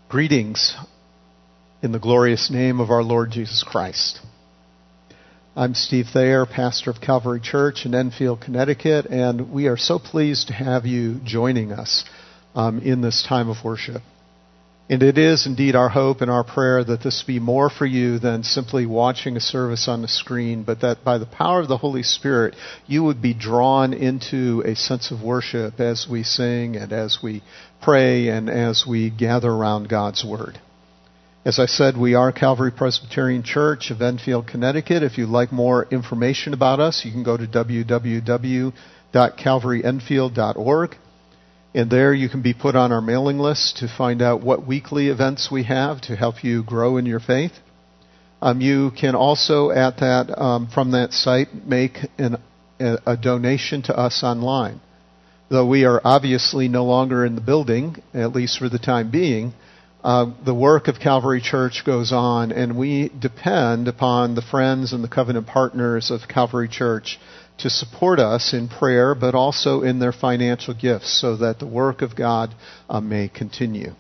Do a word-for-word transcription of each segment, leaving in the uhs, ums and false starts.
Greetings in the glorious name of our Lord Jesus Christ. I'm Steve Thayer, pastor of Calvary Church in Enfield, Connecticut, and we are so pleased to have you joining us um, in this time of worship. And it is indeed our hope and our prayer that this be more for you than simply watching a service on the screen, but that by the power of the Holy Spirit, you would be drawn into a sense of worship as we sing and as we pray and as we gather around God's Word. As I said, we are Calvary Presbyterian Church of Enfield, Connecticut. If you'd like more information about us, you can go to w w w dot calvary enfield dot org. And there you can be put on our mailing list to find out what weekly events we have to help you grow in your faith. Um, you can also, at that um, from that site, make an, a, a donation to us online. Though we are obviously no longer in the building, at least for the time being, uh, the work of Calvary Church goes on, and we depend upon the friends and the covenant partners of Calvary Church to support us in prayer, but also in their financial gifts so that the work of God uh, may continue.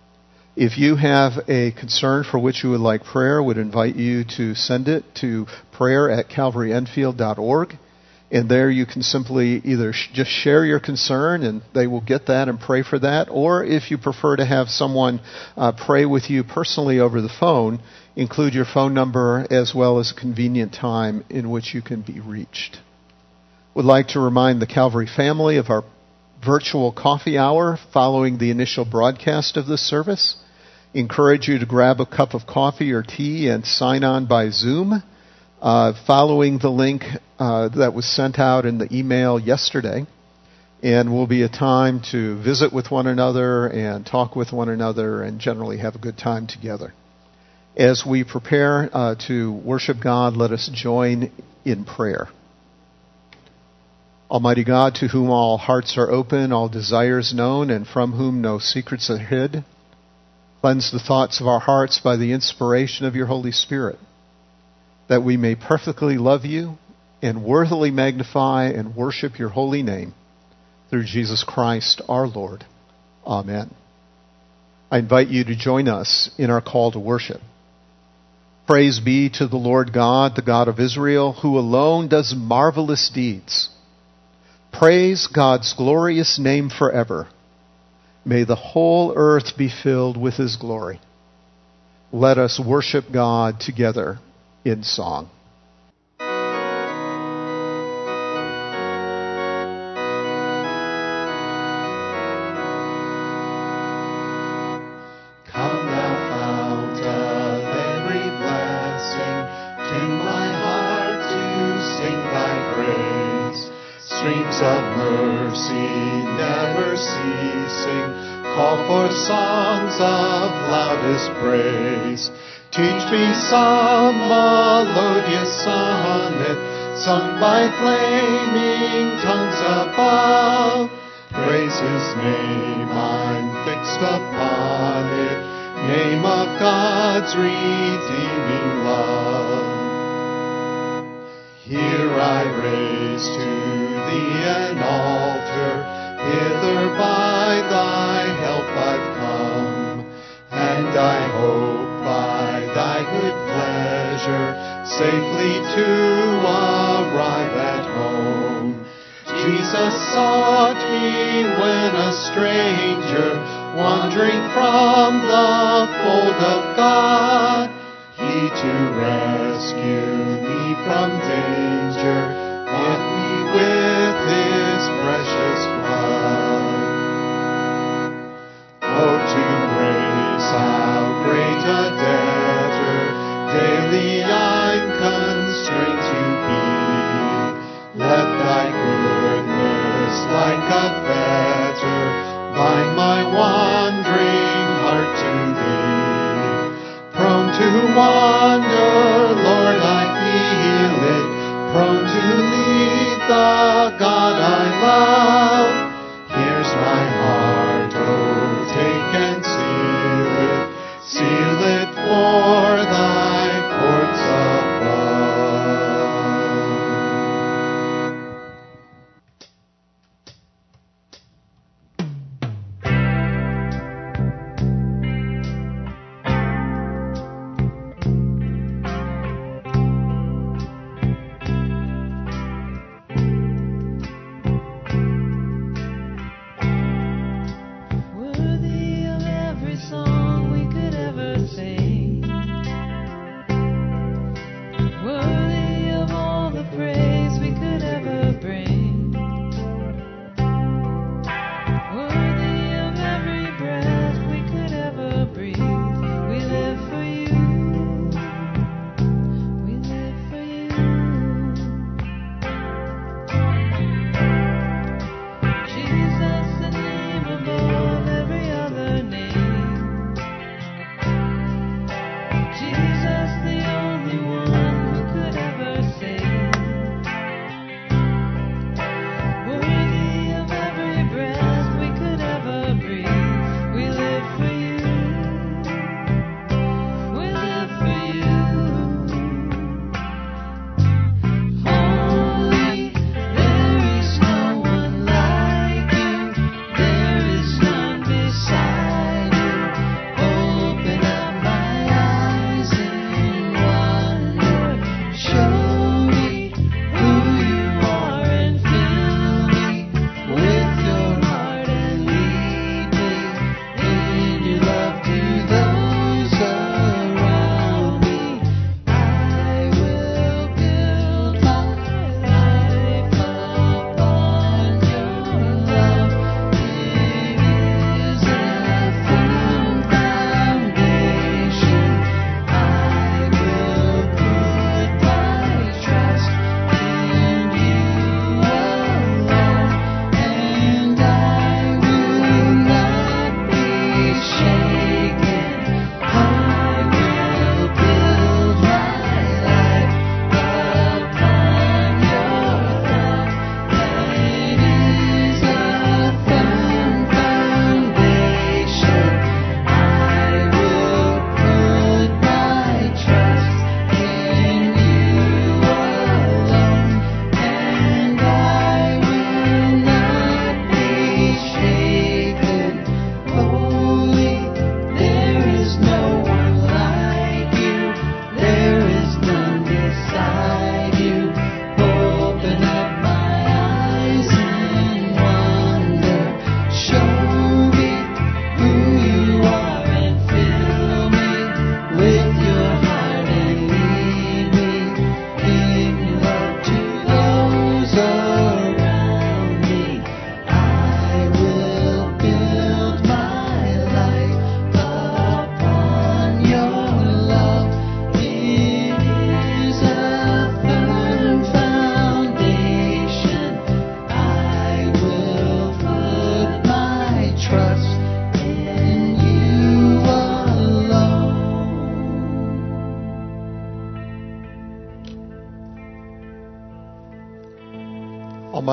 If you have a concern for which you would like prayer, I would invite you to send it to prayer at calvary enfield dot org. And there you can simply either sh- just share your concern and they will get that and pray for that. Or if you prefer to have someone uh, pray with you personally over the phone, include your phone number as well as a convenient time in which you can be reached. Would like to remind the Calvary family of our virtual coffee hour following the initial broadcast of this service. Encourage you to grab a cup of coffee or tea and sign on by Zoom, uh, following the link uh, that was sent out in the email yesterday. And will be a time to visit with one another and talk with one another and generally have a good time together. As we prepare uh, to worship God, let us join in prayer. Almighty God, to whom all hearts are open, all desires known, and from whom no secrets are hid, cleanse the thoughts of our hearts by the inspiration of your Holy Spirit, that we may perfectly love you and worthily magnify and worship your holy name through Jesus Christ our Lord. Amen. I invite you to join us in our call to worship. Praise be to the Lord God, the God of Israel, who alone does marvelous deeds. Praise God's glorious name forever. May the whole earth be filled with His glory. Let us worship God together in song. Come thou fount of every blessing, tune my heart to sing thy praise. Streams of mercy never ceasing, call for songs of loudest praise. Teach me some melodious sonnet, sung by flaming tongues above. Praise His name, I'm fixed upon it, name of God's redeeming love. Here I raise to Thee an altar, hither by Thy help I've come, and I hope by Thy good pleasure safely to arrive at home. Jesus sought me when a stranger, wandering from the fold of God. He to rescue me from danger, bought me with His precious blood. Oh, to grace, how great a debtor daily I'm constrained to be. Let Thy goodness, like a fetter, bind my wandering heart to Thee. Prone to wander, Lord, I feel it, prone to leave the God I love. Here's my heart, oh, take and seal it, seal it for Thy courts above.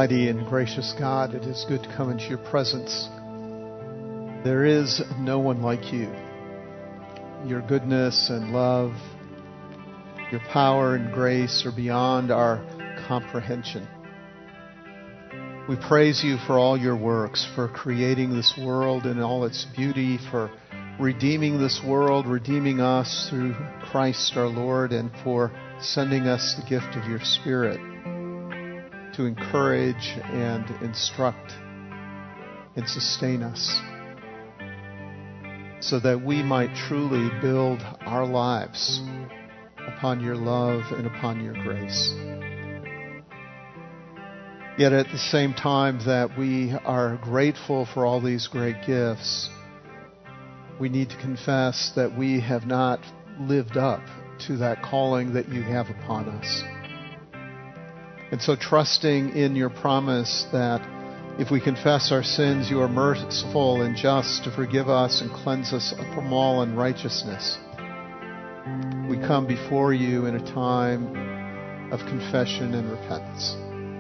Almighty and gracious God, it is good to come into your presence. There is no one like you. Your goodness and love, your power and grace are beyond our comprehension. We praise you for all your works, for creating this world in all its beauty, for redeeming this world, redeeming us through Christ our Lord, and for sending us the gift of your Spirit to encourage and instruct and sustain us so that we might truly build our lives upon your love and upon your grace. Yet at the same time that we are grateful for all these great gifts, we need to confess that we have not lived up to that calling that you have upon us. And so trusting in your promise that if we confess our sins, you are merciful and just to forgive us and cleanse us from all unrighteousness, we come before you in a time of confession and repentance.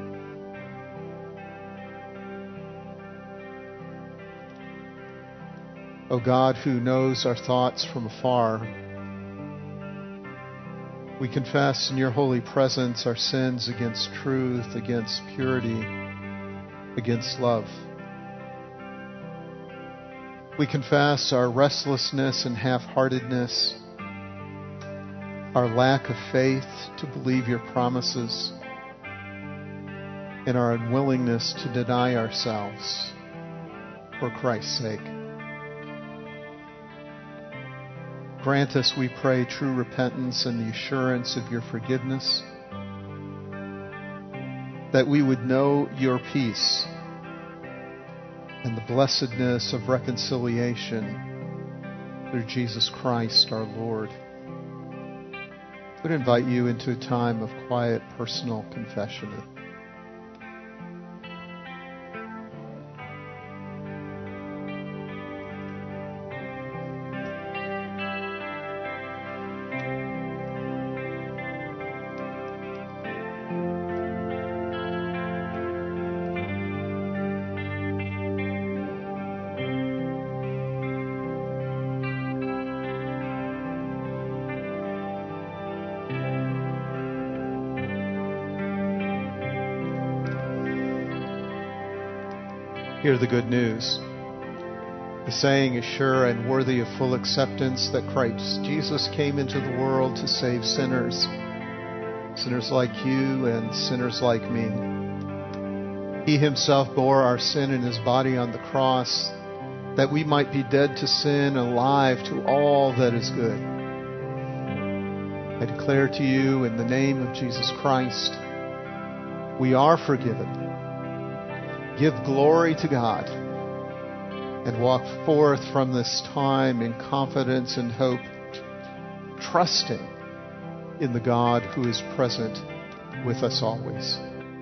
O God, who knows our thoughts from afar, we confess in your holy presence our sins against truth, against purity, against love. We confess our restlessness and half-heartedness, our lack of faith to believe your promises, and our unwillingness to deny ourselves for Christ's sake. Grant us, we pray, true repentance and the assurance of your forgiveness, that we would know your peace and the blessedness of reconciliation through Jesus Christ our Lord. I would invite you into a time of quiet personal confession. Hear the good news. The saying is sure and worthy of full acceptance that Christ Jesus came into the world to save sinners, sinners like you and sinners like me. He himself bore our sin in his body on the cross, that we might be dead to sin and alive to all that is good. I declare to you in the name of Jesus Christ, we are forgiven. Give glory to God and walk forth from this time in confidence and hope, trusting in the God who is present with us always.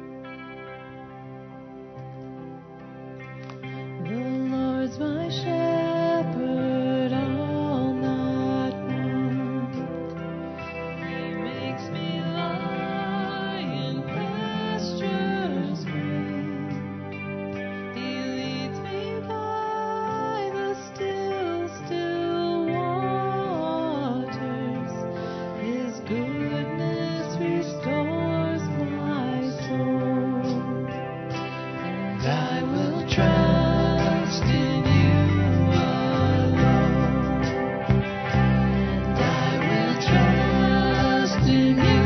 The Lord's my shepherd, I'll not want. He makes me lie in pastures green. He leads me by the still, still waters. His goodness restores my soul. And I will trust in you alone. And I will trust in you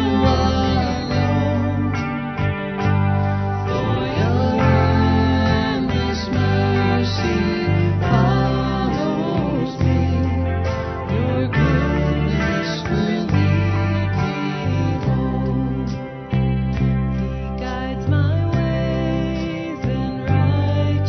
alone. For your endless mercy follows me. Your goodness will lead me home. He guides my ways in righteousness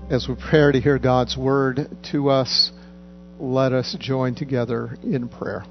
As we prepare to hear God's word to us, let us join together in prayer.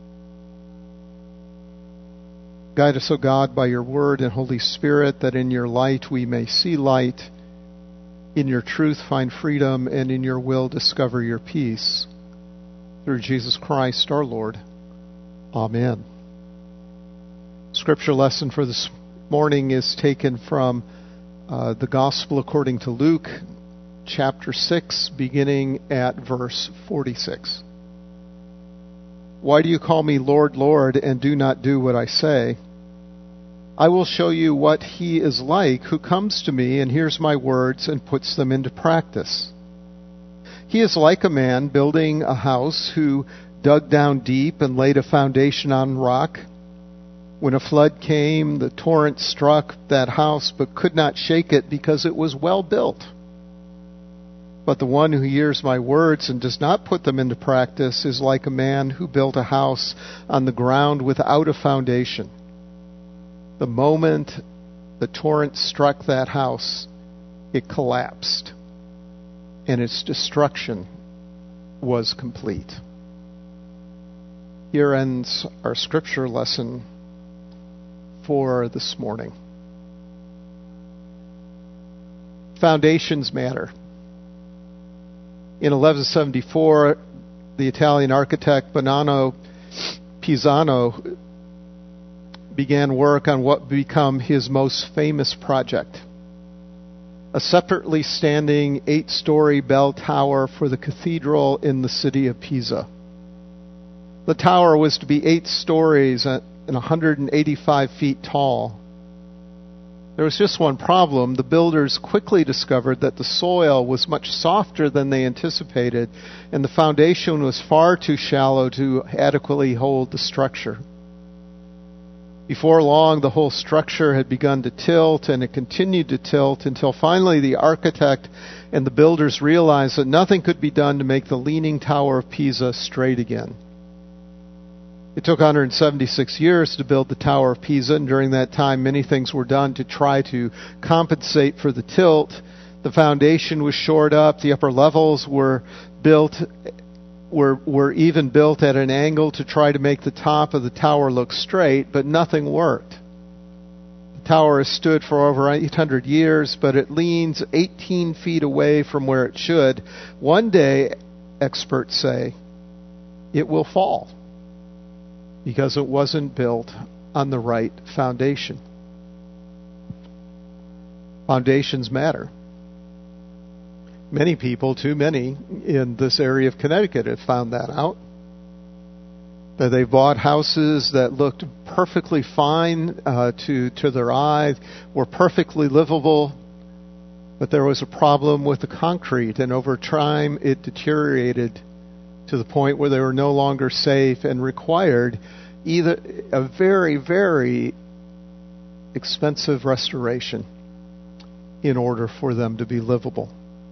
Guide us, O God, by your word and Holy Spirit, that in your light we may see light, in your truth find freedom, and in your will discover your peace. Through Jesus Christ our Lord. Amen. Scripture lesson for this morning is taken from uh, the Gospel according to Luke, chapter six, beginning at verse forty-six. Why do you call me Lord, Lord, and do not do what I say? I will show you what he is like who comes to me and hears my words and puts them into practice. He is like a man building a house who dug down deep and laid a foundation on rock. When a flood came, the torrent struck that house but could not shake it because it was well built. But the one who hears my words and does not put them into practice is like a man who built a house on the ground without a foundation. The moment the torrent struck that house, it collapsed, and its destruction was complete. Here ends our scripture lesson for this morning. Foundations matter. In eleven seventy-four, the Italian architect Bonanno Pisano began work on what would become his most famous project, a separately standing eight-story bell tower for the cathedral in the city of Pisa. The tower was to be eight stories and one hundred eighty-five feet tall. There was just one problem. The builders quickly discovered that the soil was much softer than they anticipated, and the foundation was far too shallow to adequately hold the structure. Before long, the whole structure had begun to tilt, and it continued to tilt until finally the architect and the builders realized that nothing could be done to make the Leaning Tower of Pisa straight again. It took one hundred seventy-six years to build the Tower of Pisa, and during that time many things were done to try to compensate for the tilt. The foundation was shored up, the upper levels were built, were, were even built at an angle to try to make the top of the tower look straight, but nothing worked. The tower has stood for over eight hundred years, but it leans eighteen feet away from where it should. One day, experts say, it will fall, because it wasn't built on the right foundation. Foundations matter. Many people, too many, in this area of Connecticut have found that out. That they bought houses that looked perfectly fine uh, to, to their eye, were perfectly livable, but there was a problem with the concrete, and over time it deteriorated to the point where they were no longer safe and required either a very, very expensive restoration in order for them to be livable.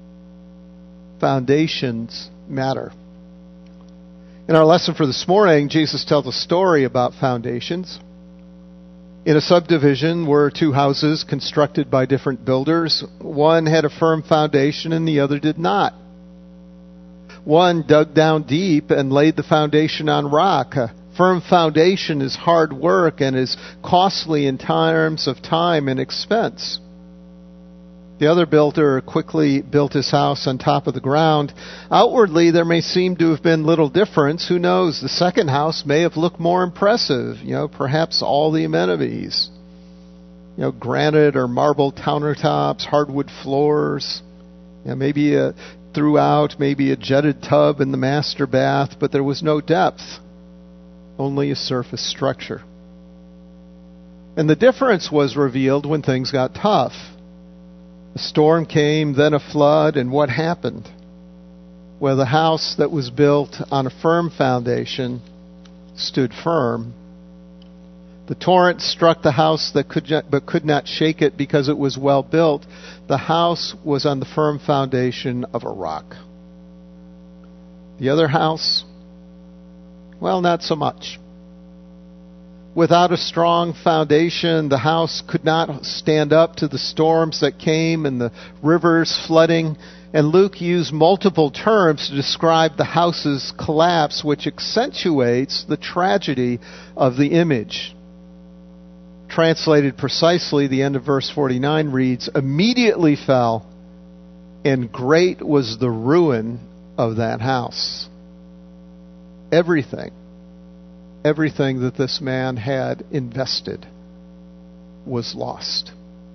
Foundations matter. In our lesson for this morning, Jesus tells a story about foundations. In a subdivision were two houses constructed by different builders. One had a firm foundation and the other did not. One dug down deep and laid the foundation on rock. A firm foundation is hard work and is costly in terms of time and expense. The other builder quickly built his house on top of the ground. Outwardly, there may seem to have been little difference. Who knows? The second house may have looked more impressive. You know, perhaps all the amenities. You know, granite or marble countertops, hardwood floors. You know, maybe a throughout, maybe a jetted tub in the master bath, but there was no depth, only a surface structure. And the difference was revealed when things got tough. A storm came, then a flood, and what happened? Well, the house that was built on a firm foundation stood firm. The torrent struck the house that could not, but could not shake it because it was well built. The house was on the firm foundation of a rock. The other house, well, not so much. Without a strong foundation, the house could not stand up to the storms that came and the rivers flooding, And Luke used multiple terms to describe the house's collapse, which accentuates the tragedy of the image. Translated precisely, the end of verse forty-nine reads, "Immediately fell, and great was the ruin of that house." Everything, everything that this man had invested was lost.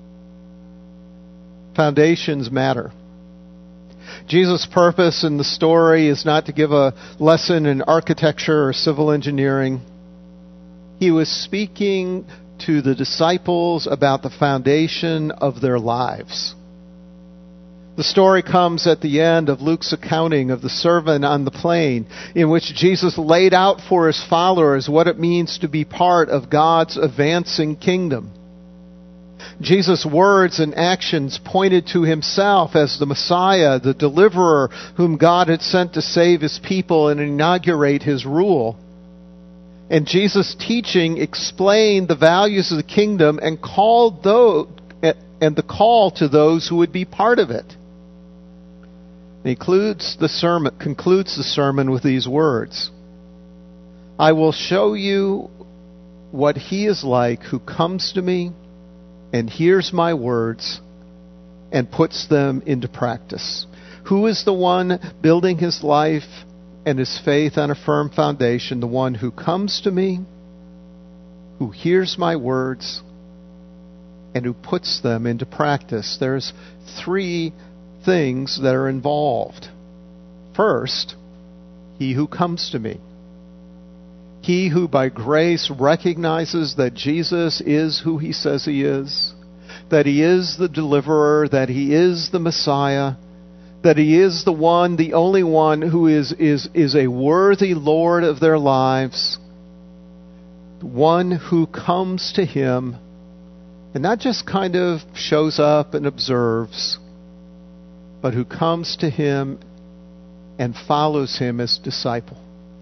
Foundations matter. Jesus' purpose in the story is not to give a lesson in architecture or civil engineering. He was speaking to the disciples about the foundation of their lives. The story comes at the end of Luke's accounting of the sermon on the plain, in which Jesus laid out for his followers what it means to be part of God's advancing kingdom. Jesus' words and actions pointed to himself as the Messiah, the deliverer whom God had sent to save his people and inaugurate his rule. And Jesus' teaching explained the values of the kingdom and called those, and the call to those who would be part of it. He concludes the sermon, concludes the sermon with these words: "I will show you what he is like who comes to me and hears my words and puts them into practice. Who is the one building his life and his faith on a firm foundation? The one who comes to me, who hears my words, and who puts them into practice." There's three things that are involved. First, he who comes to me. He who by grace recognizes that Jesus is who he says he is, that he is the deliverer, that he is the Messiah, that he is the one, the only one who is, is, is a worthy Lord of their lives, one who comes to him and not just kind of shows up and observes, but who comes to him and follows him as disciple.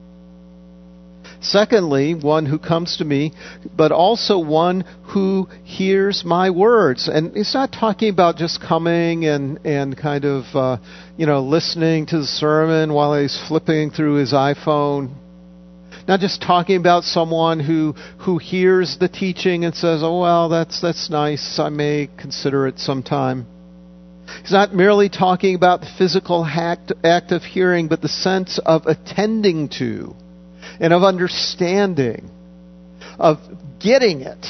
Secondly, one who comes to me, but also one who hears my words. And it's not talking about just coming and, and kind of, uh, you know, listening to the sermon while he's flipping through his iPhone. Not just talking about someone who, who hears the teaching and says, "Oh, well, that's, that's nice. I may consider it sometime." He's not merely talking about the physical act, act of hearing, but the sense of attending to and of understanding, of getting it,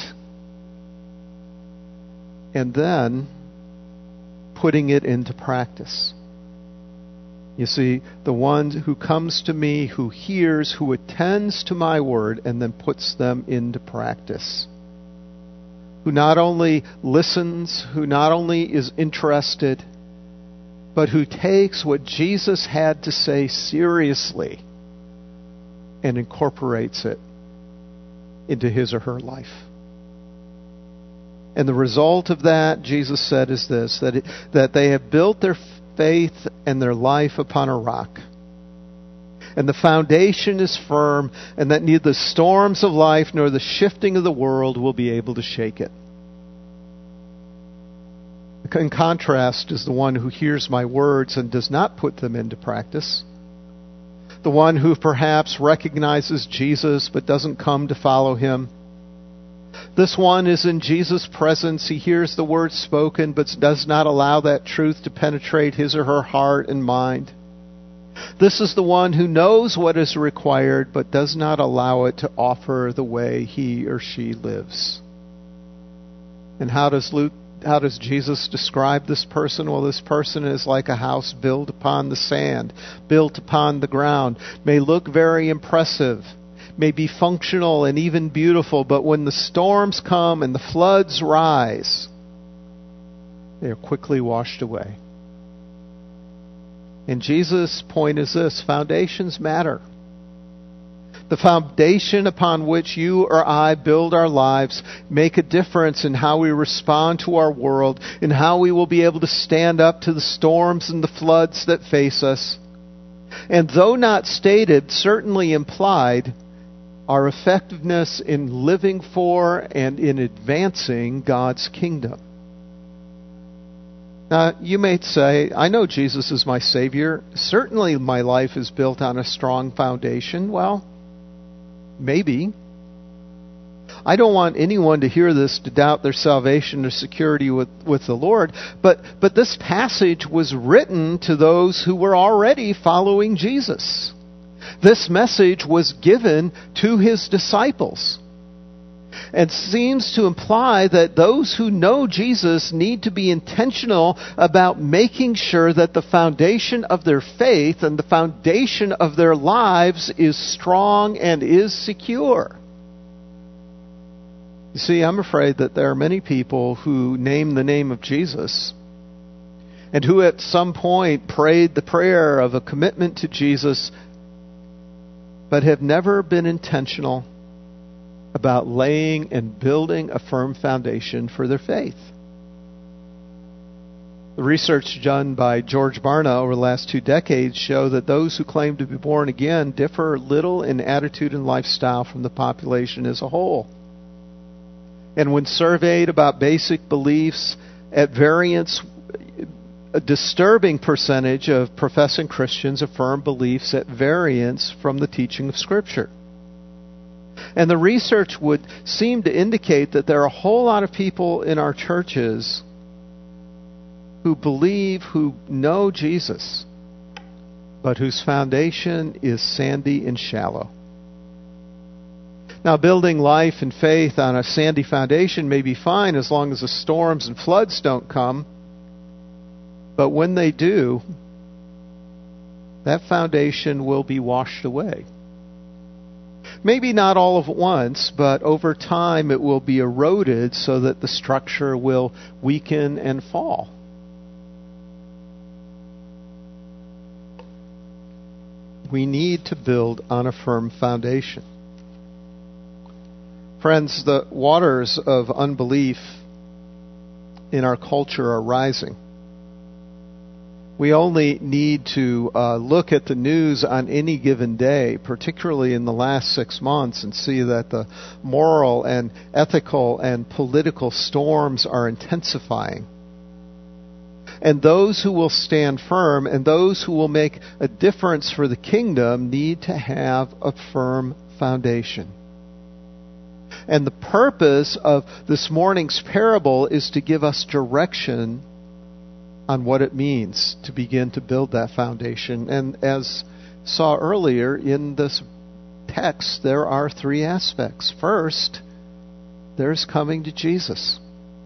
and then putting it into practice. You see, the one who comes to me, who hears, who attends to my word, and then puts them into practice. Who not only listens, who not only is interested, but who takes what Jesus had to say seriously and incorporates it into his or her life. And the result of that, Jesus said, is this, that, it, that they have built their faith and their life upon a rock. And the foundation is firm, and that neither the storms of life nor the shifting of the world will be able to shake it. In contrast is the one who hears my words and does not put them into practice. The one who perhaps recognizes Jesus but doesn't come to follow him. This one is in Jesus' presence. He hears the word spoken but does not allow that truth to penetrate his or her heart and mind. This is the one who knows what is required but does not allow it to offer the way he or she lives. And how does Luke How does Jesus describe this person? Well, this person is like a house built upon the sand, built upon the ground. May look very impressive, may be functional and even beautiful, but when the storms come and the floods rise, they are quickly washed away. And Jesus' point is this: foundations matter. The foundation upon which you or I build our lives make a difference in how we respond to our world, in how we will be able to stand up to the storms and the floods that face us. And though not stated, certainly implied, our effectiveness in living for and in advancing God's kingdom. Now, you may say, I know Jesus is my Savior. Certainly my life is built on a strong foundation. Well, maybe. I don't want anyone to hear this to doubt their salvation or security with, with the Lord, but, but this passage was written to those who were already following Jesus. This message was given to his disciples, and seems to imply that those who know Jesus need to be intentional about making sure that the foundation of their faith and the foundation of their lives is strong and is secure. You see, I'm afraid that there are many people who name the name of Jesus and who at some point prayed the prayer of a commitment to Jesus, but have never been intentional about laying and building a firm foundation for their faith. The research done by George Barna over the last two decades show that those who claim to be born again differ little in attitude and lifestyle from the population as a whole. And when surveyed about basic beliefs at variance, a disturbing percentage of professing Christians affirm beliefs at variance from the teaching of Scripture. And the research would seem to indicate that there are a whole lot of people in our churches who believe, who know Jesus, but whose foundation is sandy and shallow. Now, building life and faith on a sandy foundation may be fine as long as the storms and floods don't come. But when they do, that foundation will be washed away. Maybe not all at once, but over time it will be eroded so that the structure will weaken and fall. We need to build on a firm foundation. Friends, the waters of unbelief in our culture are rising. We only need to uh, look at the news on any given day, particularly in the last six months, and see that the moral and ethical and political storms are intensifying. And those who will stand firm and those who will make a difference for the kingdom need to have a firm foundation. And the purpose of this morning's parable is to give us direction on what it means to begin to build that foundation. And as saw earlier in this text, there are three aspects. First, there's coming to Jesus.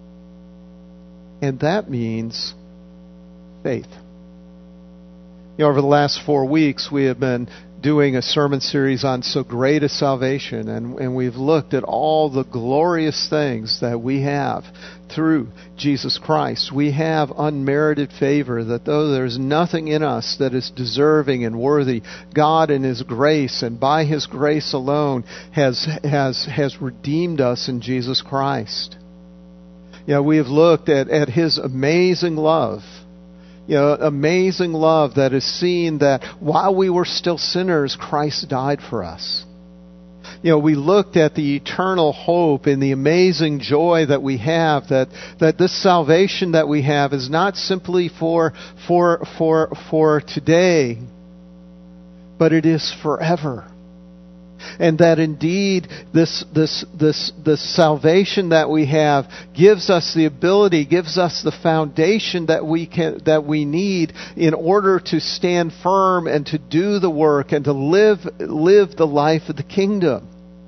And that means faith. You know, over the last four weeks, we have been doing a sermon series on So Great a Salvation, and, and we've looked at all the glorious things that we have through Jesus Christ. We have unmerited favor, that though there's nothing in us that is deserving and worthy, God in His grace and by His grace alone has has has redeemed us in Jesus Christ. You know, we have looked at, at His amazing love. You know, amazing love that is seen that while we were still sinners, Christ died for us. You know, we looked at the eternal hope and the amazing joy that we have, that, that this salvation that we have is not simply for, for, for, for today, but it is forever. And that indeed this this this this salvation that we have gives us the ability, gives us the foundation that we can that we need in order to stand firm and to do the work and to live live the life of the kingdom.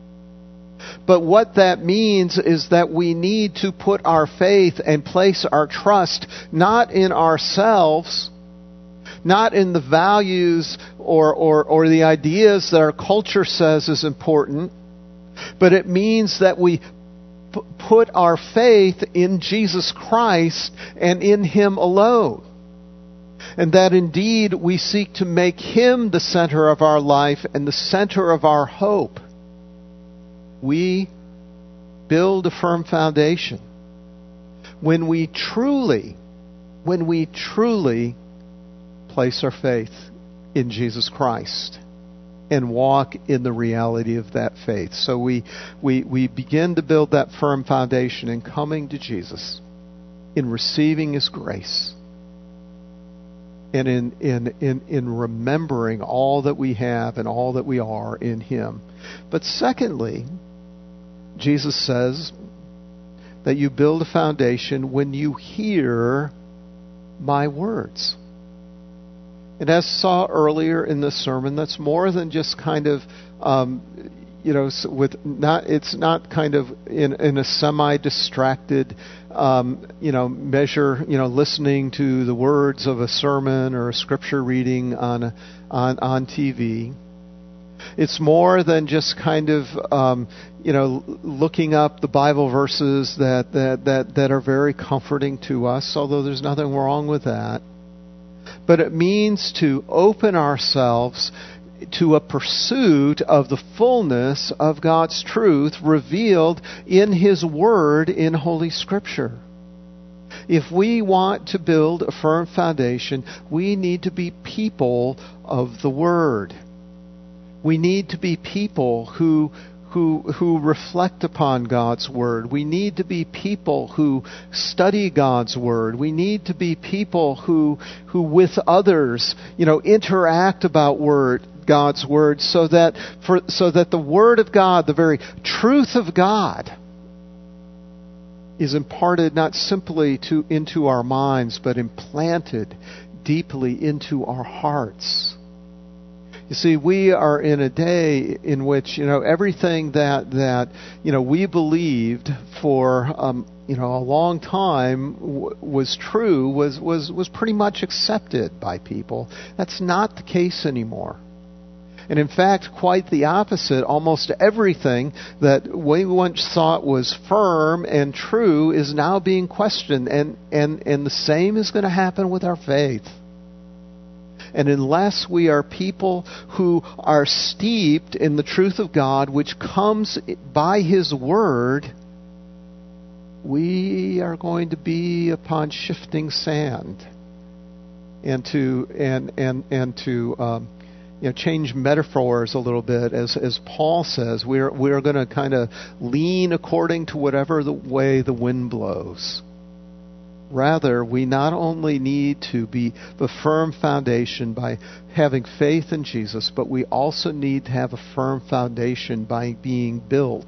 But what that means is that we need to put our faith and place our trust not in ourselves, not in the values or, or, or the ideas that our culture says is important, but it means that we p- put our faith in Jesus Christ and in Him alone. And that indeed we seek to make Him the center of our life and the center of our hope. We build a firm foundation when we truly, when we truly place our faith in Jesus Christ and walk in the reality of that faith. So we, we, we begin to build that firm foundation in coming to Jesus, in receiving His grace, and in, in, in, in remembering all that we have and all that we are in Him. But secondly, Jesus says that you build a foundation when you hear my words. And as saw earlier in the sermon, that's more than just kind of, um, you know, with not. It's not kind of in, in a semi-distracted, um, you know, measure. You know, listening to the words of a sermon or a scripture reading on a, on on T V. It's more than just kind of, um, you know, looking up the Bible verses that, that, that, that are very comforting to us, although there's nothing wrong with that. But it means to open ourselves to a pursuit of the fullness of God's truth revealed in His Word in Holy Scripture. If we want to build a firm foundation, we need to be people of the Word. We need to be people who who who reflect upon God's Word. We need to be people who study God's Word. We need to be people who who with others, you know, interact about word God's Word, so that for so that the Word of God, the very truth of God, is imparted not simply to into our minds, but implanted deeply into our hearts. You see, we are in a day in which, you know, everything that, that you know, we believed for, um, you know, a long time w- was true, was, was, was pretty much accepted by people. That's not the case anymore. And in fact, quite the opposite. Almost everything that we once thought was firm and true is now being questioned. And, and, and the same is going to happen with our faith. And unless we are people who are steeped in the truth of God, which comes by His Word, we are going to be upon shifting sand. And to and and and to um, you know, change metaphors a little bit, as as Paul says, we're we're going to kind of lean according to whatever the way the wind blows. Rather, we not only need to be the firm foundation by having faith in Jesus, but we also need to have a firm foundation by being built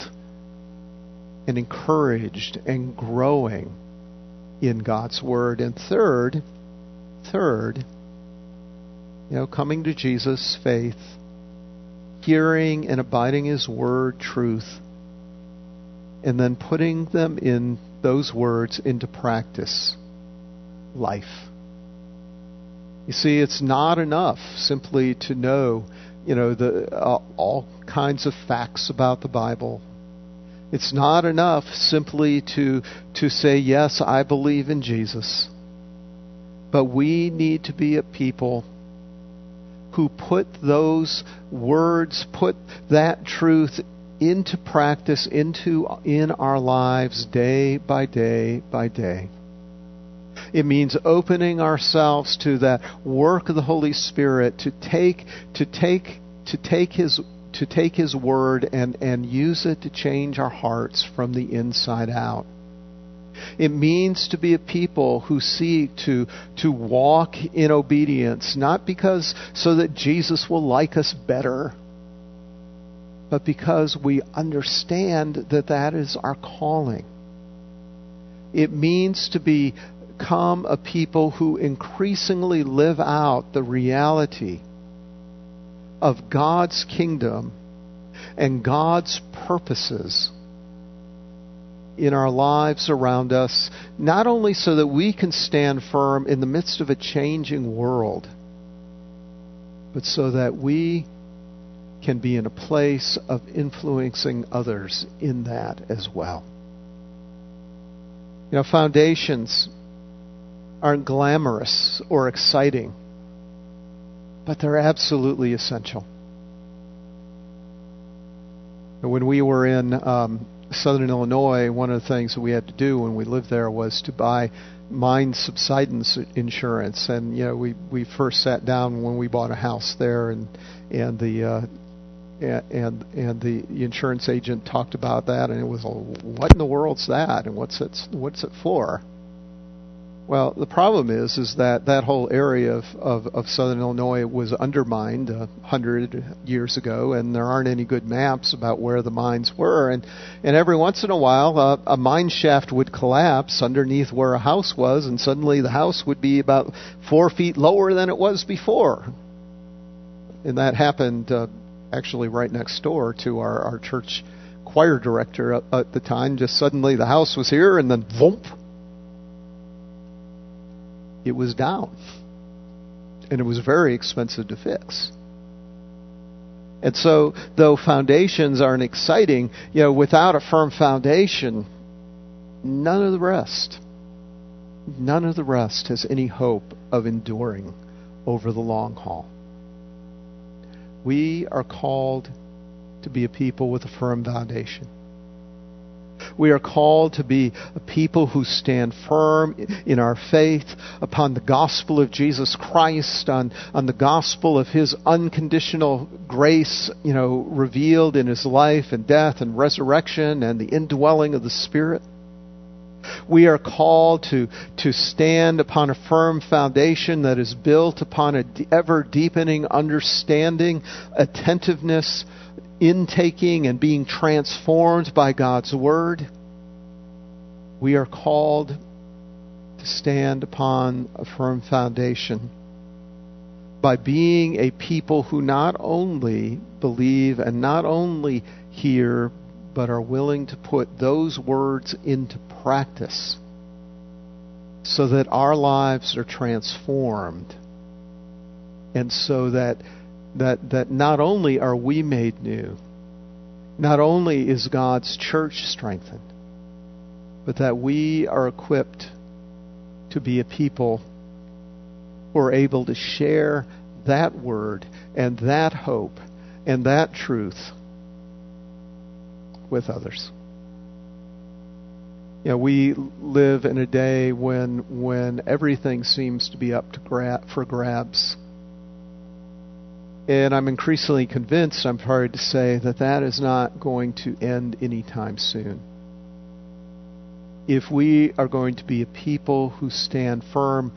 and encouraged and growing in God's Word. And third, third, you know, coming to Jesus, faith, hearing and abiding His Word, truth, and then putting them in those words into practice, life. You see, it's not enough simply to know, you know, the uh, all kinds of facts about the Bible. It's not enough simply to to say, yes, I believe in Jesus. But we need to be a people who put those words, put that truth into practice, into in our lives day by day by day. It means opening ourselves to that work of the Holy Spirit to take to take to take His to take His Word and, and use it to change our hearts from the inside out. It means to be a people who seek to to walk in obedience, not because so that Jesus will like us better, but because we understand that that is our calling. It means to become a people who increasingly live out the reality of God's kingdom and God's purposes in our lives around us, not only so that we can stand firm in the midst of a changing world, but so that we can be in a place of influencing others in that as well. You know, foundations aren't glamorous or exciting, but they're absolutely essential. When we were in um, Southern Illinois, one of the things that we had to do when we lived there was to buy mine subsidence insurance. And, you know, we, we first sat down when we bought a house there, and and the uh, and and the insurance agent talked about that, and it was, what in the world's that, and what's it what's it for? Well, the problem is, is that that whole area of, of, of southern Illinois was undermined a hundred years ago, and there aren't any good maps about where the mines were. And, and every once in a while, uh, a mine shaft would collapse underneath where a house was, and suddenly the house would be about four feet lower than it was before. And that happened uh, actually right next door to our, our church choir director at, at the time. Just suddenly the house was here, and then voomp, it was down. And it was very expensive to fix. And so, though foundations aren't exciting, you know, without a firm foundation, none of the rest, none of the rest has any hope of enduring over the long haul. We are called to be a people with a firm foundation. We are called to be a people who stand firm in our faith upon the gospel of Jesus Christ, on, on the gospel of His unconditional grace, you know, revealed in His life and death and resurrection and the indwelling of the Spirit. We are called to, to stand upon a firm foundation that is built upon an ever-deepening understanding, attentiveness, intaking and being transformed by God's Word. We are called to stand upon a firm foundation by being a people who not only believe and not only hear, but are willing to put those words into practice so that our lives are transformed, and so that That, that not only are we made new, not only is God's church strengthened, but that we are equipped to be a people who are able to share that word and that hope and that truth with others. You know, we live in a day when when everything seems to be up to gra- for grabs. And I'm increasingly convinced, I'm sorry to say, that that is not going to end anytime soon. If we are going to be a people who stand firm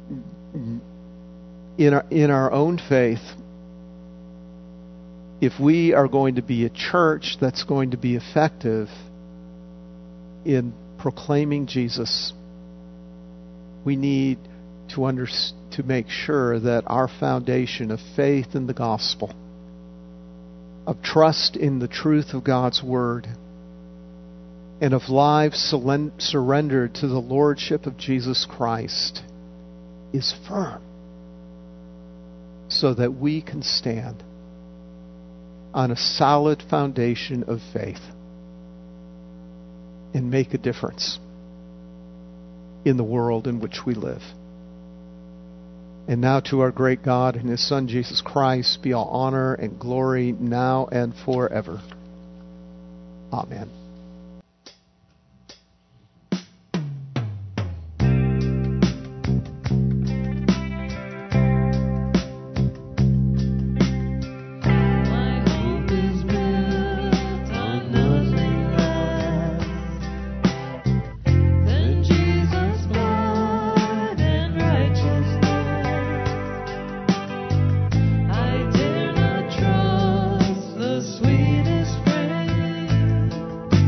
in our, in our own faith, if we are going to be a church that's going to be effective in proclaiming Jesus, we need to understand, to make sure that our foundation of faith in the gospel, of trust in the truth of God's Word, and of lives surrendered to the Lordship of Jesus Christ is firm, so that we can stand on a solid foundation of faith and make a difference in the world in which we live. And now to our great God and His Son, Jesus Christ, be all honor and glory now and forever. Amen. Sweetest frame.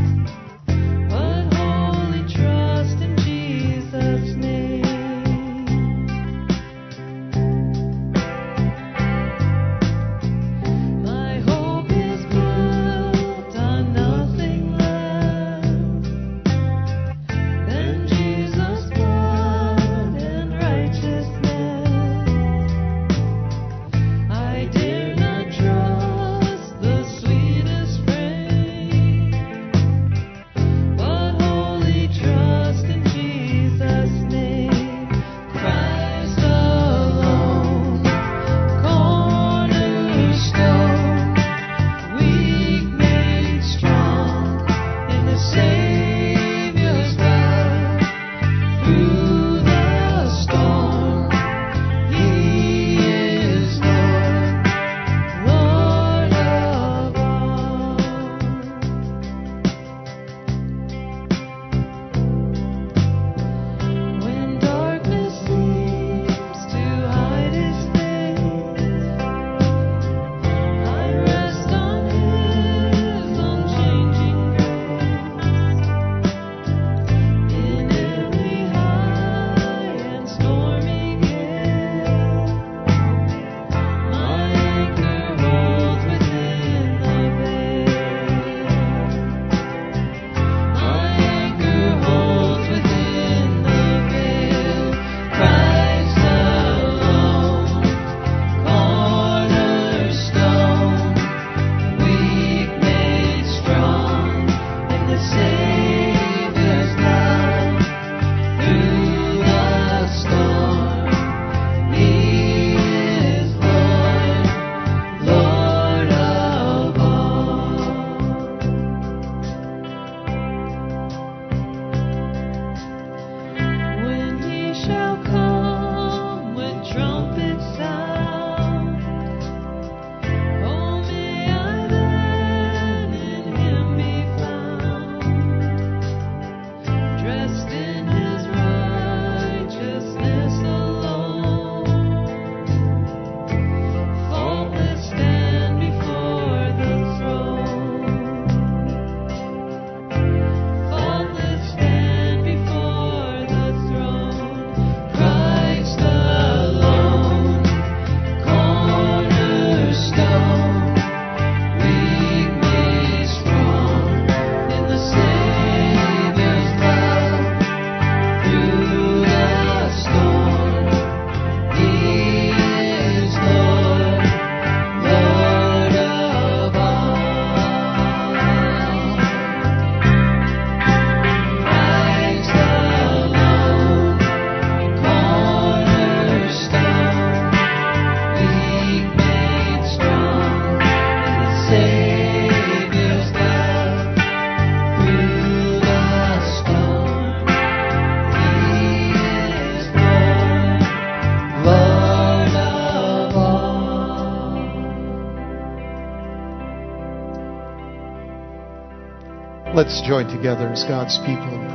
Let's join together as God's people and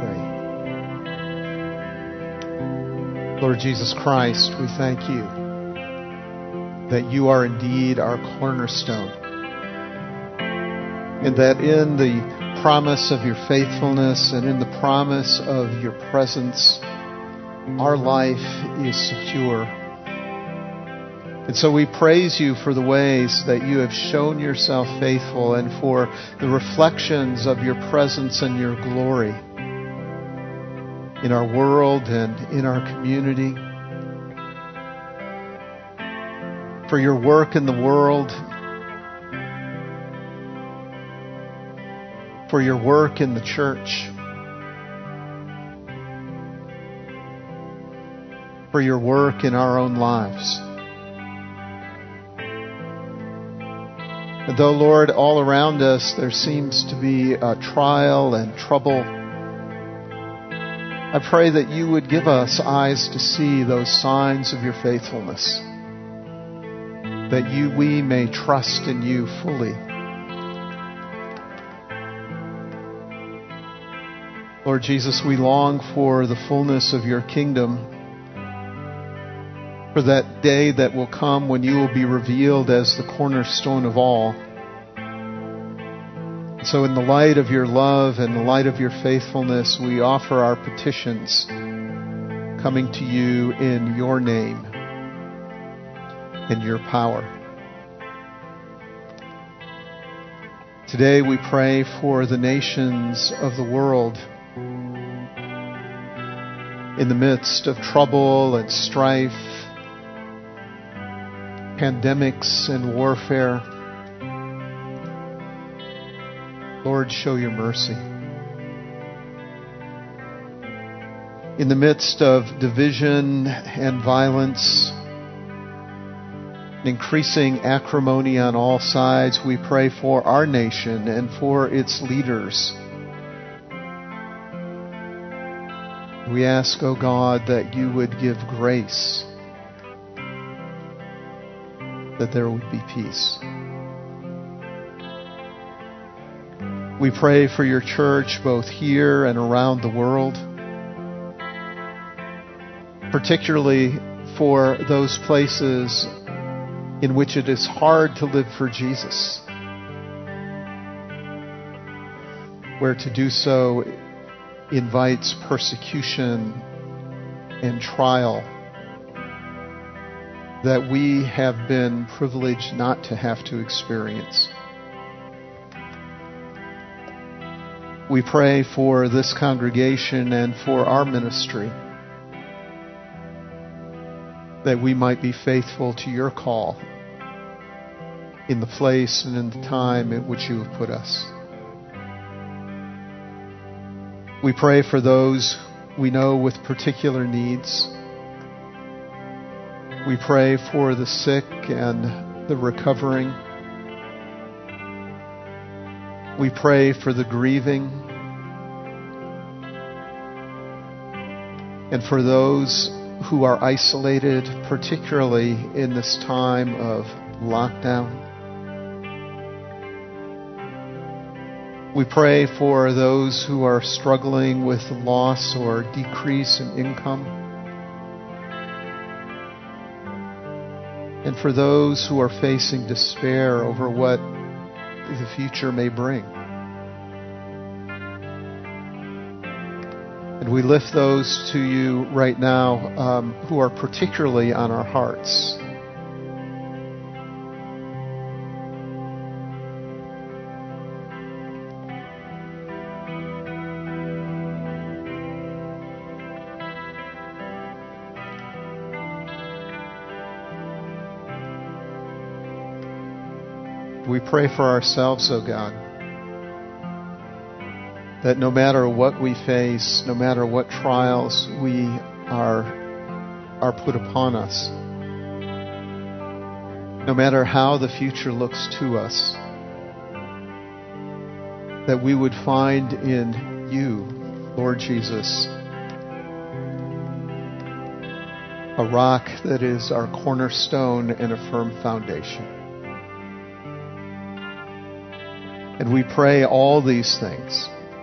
pray. Lord Jesus Christ, we thank you that you are indeed our cornerstone, and that in the promise of your faithfulness and in the promise of your presence, our life is secure. And so we praise you for the ways that you have shown yourself faithful and for the reflections of your presence and your glory in our world and in our community, for your work in the world, for your work in the church, for your work in our own lives. And though, Lord, all around us there seems to be a trial and trouble, I pray that you would give us eyes to see those signs of your faithfulness, that you, we may trust in you fully. Lord Jesus, we long for the fullness of your kingdom, for that day that will come when you will be revealed as the cornerstone of all. So in the light of your love and the light of your faithfulness, we offer our petitions coming to you in your name and your power. Today we pray for the nations of the world in the midst of trouble and strife, pandemics and warfare. Lord, show your mercy. In the midst of division and violence, increasing acrimony on all sides, we pray for our nation and for its leaders. We ask, O God, that you would give grace, that there would be peace. We pray for your church both here and around the world, particularly for those places in which it is hard to live for Jesus, where to do so invites persecution and trial that we have been privileged not to have to experience. We pray for this congregation and for our ministry, that we might be faithful to your call in the place and in the time in which you have put us. We pray for those we know with particular needs. We pray for the sick and the recovering. We pray for the grieving and for those who are isolated, particularly in this time of lockdown. We pray for those who are struggling with loss or decrease in income, and for those who are facing despair over what the future may bring. And we lift those to you right now um, who are particularly on our hearts. We pray for ourselves, O God, that no matter what we face, no matter what trials we are, are put upon us, no matter how the future looks to us, that we would find in you, Lord Jesus, a rock that is our cornerstone and a firm foundation. And we pray all these things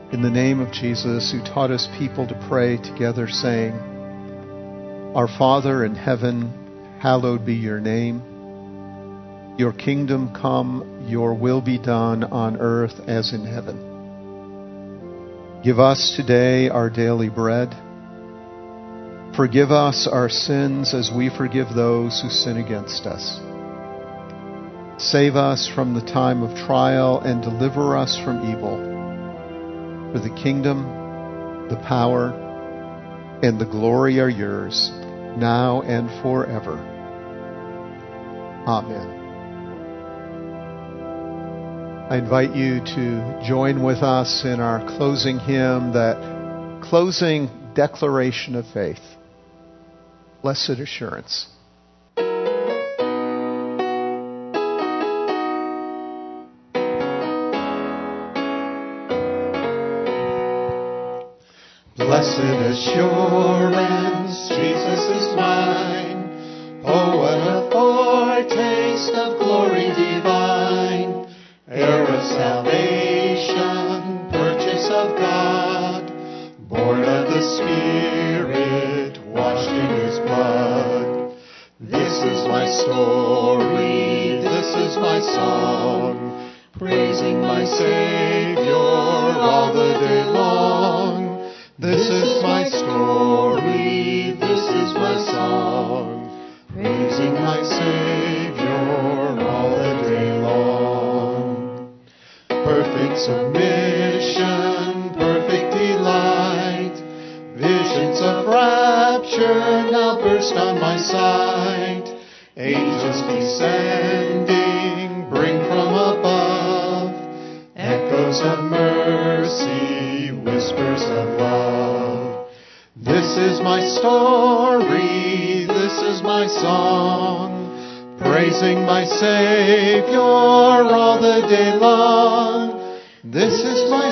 In the name of Jesus, who taught his people to pray together, saying, Our Father in heaven, hallowed be your name. Your kingdom come, your will be done on earth as in heaven. Give us today our daily bread. Forgive us our sins as we forgive those who sin against us. Save us from the time of trial and deliver us from evil. For the kingdom, the power, and the glory are yours, now and forever. Amen. I invite you to join with us in our closing hymn, that closing declaration of faith. Blessed assurance. Blessed assurance, Jesus is mine. Oh, what a foretaste of glory divine. Heir of salvation, purchase of God, born of the Spirit, washed in his blood. This is my story, this is my song, praising my Savior all the day long. This is my story, this is my song, praising my Savior all the day long. Perfect submission, perfect delight, visions of rapture now burst on my sight. Angels descending, bring from above, echoes of mercy, whispers of love. This is my story, this is my song, praising my Savior all the day long. This is my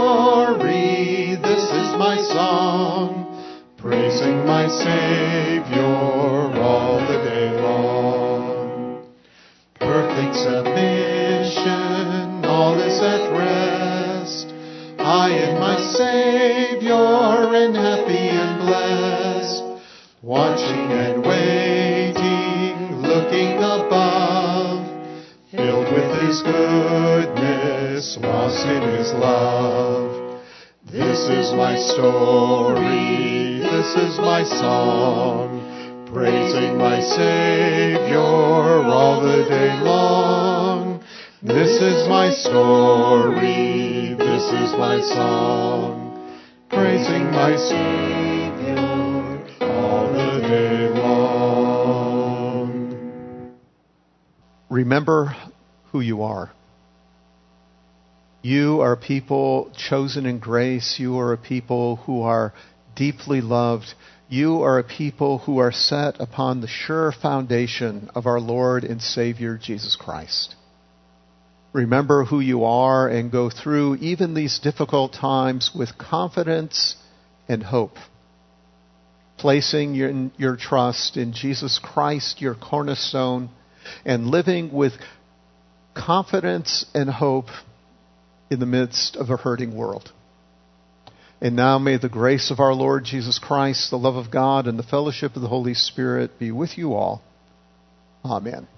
story, this is my song, praising my Savior all the day long. Perfect submission, all is at rest. I and my Savior, and happy and blessed, watching and waiting, looking above, filled with his goodness, lost in his love. This is my story, this is my song, praising my Savior all the day long. This is my story, this is my song, praising my Savior all the day long. Remember who you are. You are a people chosen in grace. You are a people who are deeply loved. You are a people who are set upon the sure foundation of our Lord and Savior Jesus Christ. Remember who you are and go through even these difficult times with confidence and hope, placing your, your trust in Jesus Christ, your cornerstone, and living with confidence and hope in the midst of a hurting world. And now may the grace of our Lord Jesus Christ, the love of God, and the fellowship of the Holy Spirit be with you all. Amen.